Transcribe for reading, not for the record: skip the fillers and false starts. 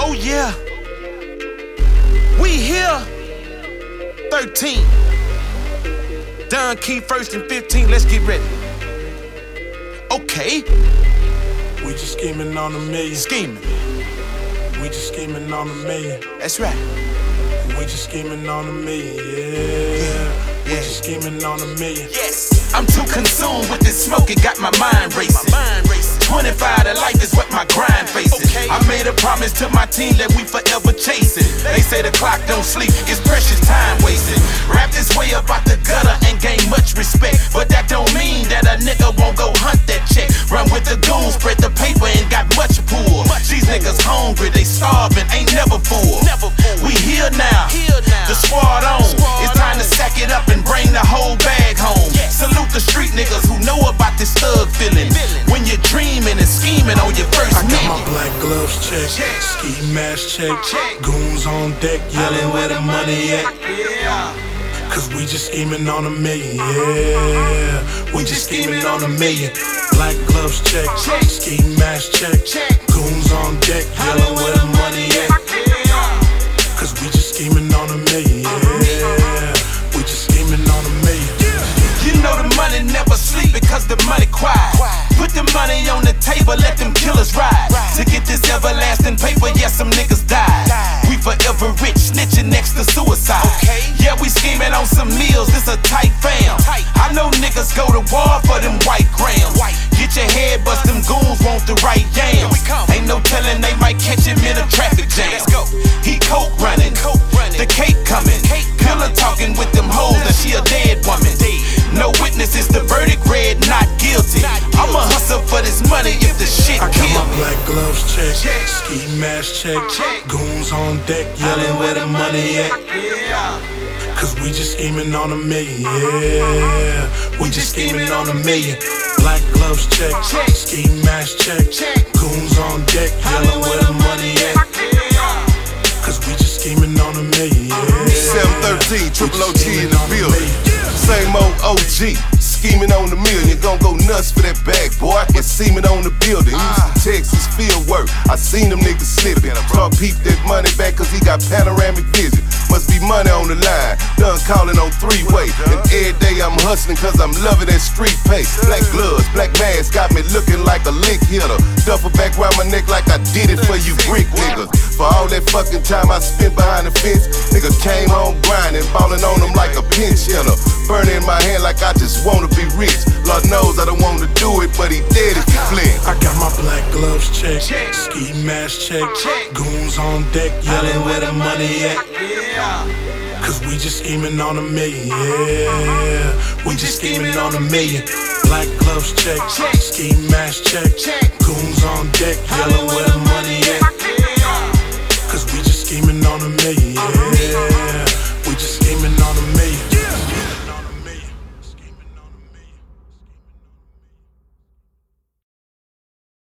Oh yeah, we here. 13. Don Key first and 15. Let's get ready. Okay. We just scheming on a million. Scheming. We just scheming on a million. That's right. We just scheming on a million. Yeah. We just scheming on a million. Yes. I'm too consumed with this smoke, it got my mind racing. 25 to life is what my grind faces. I made a promise to my team that we forever chasing. They say the clock don't sleep, it's precious time wasted. Rap this way up out the gutter and gain much respect, but that don't mean that a nigga won't go hunt that check. Run with the goons, spread the paper and got much pull. These niggas hungry, they starving, ain't never full. We here now, the squad on. It's time to sack it up and bring the whole bag home. Salute the street niggas who know about this thug feeling. When you're dreaming and scheming on your first I got meeting. my black gloves check, ski mask check, goons on deck yelling where the money at. Cause we just scheming on a million, yeah. We just scheming on a million. Black gloves check, ski mask check, goons on deck yelling where the money at. Cause we just scheming on a million, yeah. We just scheming on a million. You know the money never sleep because the money quiet. Put the money on the table, let them killers ride. To get this everlasting paper, yes, some niggas died. We forever rich, snitching next to suicide. Yeah, we scheming on some meals, this a tight fam. I know niggas go to war for them white grams. Get your head bust, them goons want the right yams. Ain't no telling they might catch him in a traffic jam. He coke running, the cake coming. Pillar talking with them hoes and she a dead woman. No witnesses, the verdict read not guilty. I'ma hustle for this money if the shit I got kill my me. black gloves check, ski mask check, goons on deck yelling where the money at. Cause we just scheming on a million, yeah. We just scheming on a million. Black gloves check, ski mask check, goons on deck yelling where the money at. Cause we just scheming on a million, yeah. 713, Triple OG in the building. Same old OG, scheming on the million. Gon' go nuts for that bag, boy. I can see it on the building. Houston, Texas, field work. I seen them niggas slipping. Talk peep that money back cause he got panoramic vision. Must be money on the line. Done calling on three-way. And every day I'm hustling cause I'm loving that street pace. Black gloves, black mask got me looking like a lick hitter. Duffel back round my neck like I did it for you brick niggas. For all that fucking time I spent behind the fence, nigga came home grinding, ballin' on them like a pinch hitter. Burning my hand like I just wanna be rich. Lord knows I don't wanna do it, but he did it, Flint. I got my black gloves check, ski mask check, goons on deck yelling where the money at. Cause we just scheming on a million, yeah. We just scheming on a million. Black gloves check, ski mask check, goons on deck yelling where the